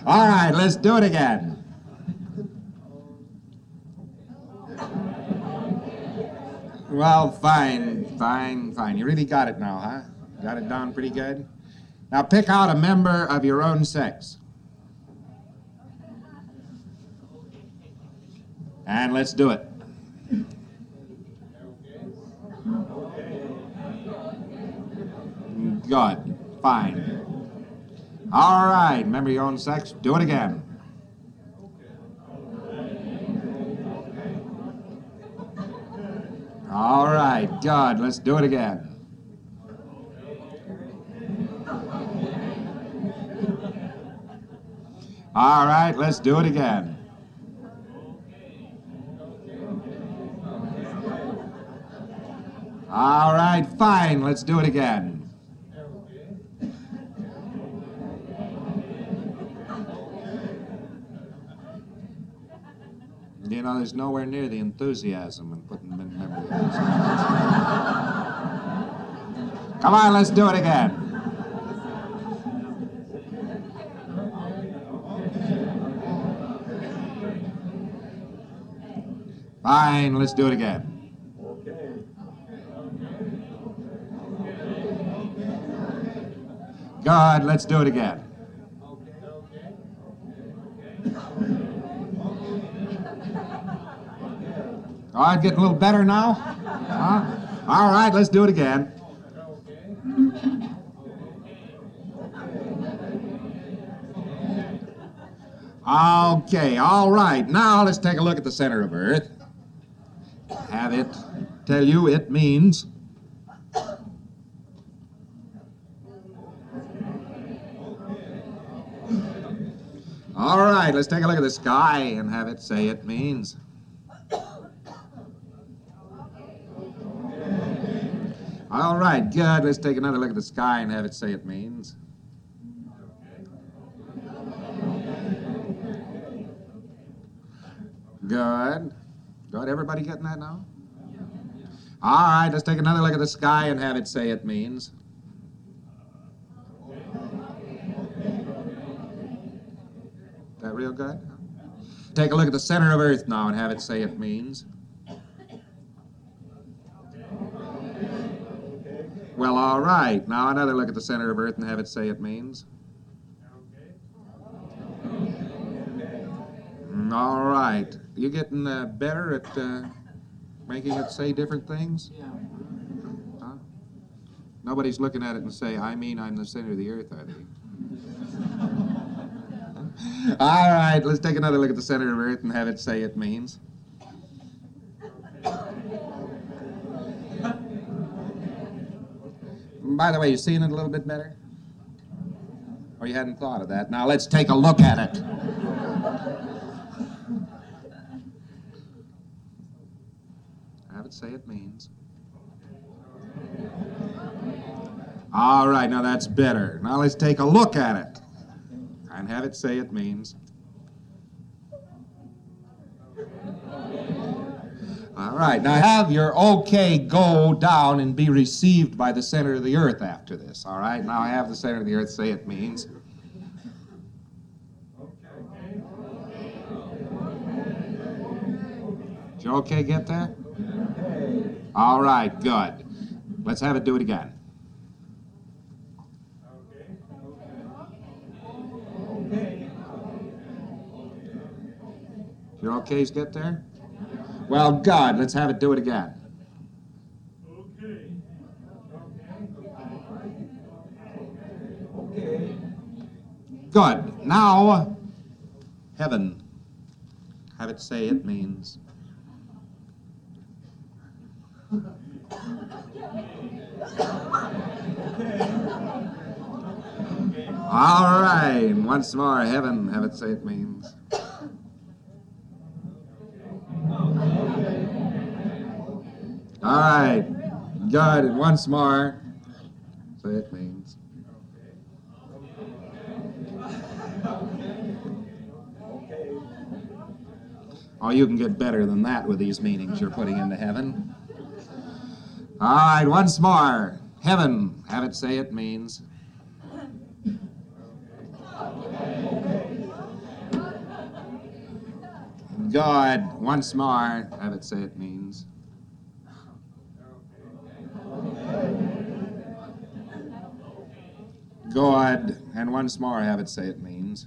All right, let's do it again. Well, fine. You really got it now, huh? Got it down pretty good? Now pick out a member of your own sex. And let's do it. Good. Fine. All right, member of your own sex, do it again. All right, good. Let's do it again. All right, let's do it again. All right, fine. Let's do it again. You know, there's nowhere near the enthusiasm in putting them in memory. Come on, let's do it again. Fine, let's do it again. Good, let's do it again. All right, getting a little better now? All right, let's do it again. Okay, all right. Now let's take a look at the center of Earth. Have it tell you it means. All right, let's take a look at the sky and have it say it means. All right, good. Let's take another look at the sky and have it say it means. Good. Good. Everybody getting that now? All right, let's take another look at the sky and have it say it means. That real good? Take a look at the center of Earth now and have it say it means. Well, all right. Now another look at the center of Earth and have it say it means. All right. You getting better at making it say different things? Yeah. Huh? Nobody's looking at it and say, I mean I'm the center of the Earth, are they? All right. Let's take another look at the center of Earth and have it say it means. By the way, you seeing it a little bit better? Or you hadn't thought of that? Now let's take a look at it. Have it say it means. All right, now that's better. Now let's take a look at it and have it say it means. All right, now have your okay go down and be received by the center of the Earth after this. All right, now have the center of the Earth say it means. Did you okay get that? All right, good. Let's have it do it again. Your okays get there? Well, good. Let's have it do it again. Okay. Good. Now, heaven. Have it say it means. All right. Once more, heaven. Have it say it means. All right. Good. And once more, say it means. Oh, you can get better than that with these meanings you're putting into heaven. All right, once more. Heaven, have it say it means. Good. Once more, have it say it means. Good. And once more, have it say it means.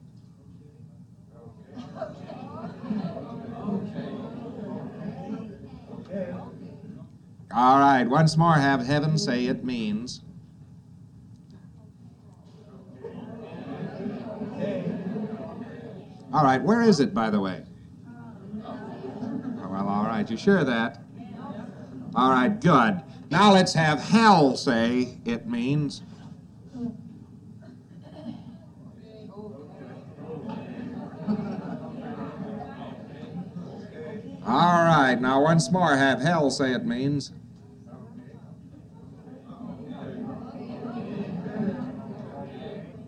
All right. Once more, have heaven say it means. All right. Where is it, by the way? Oh, well, all right. You sure of that? All right. Good. Now let's have hell say it means. All right, now once more, have hell say it means.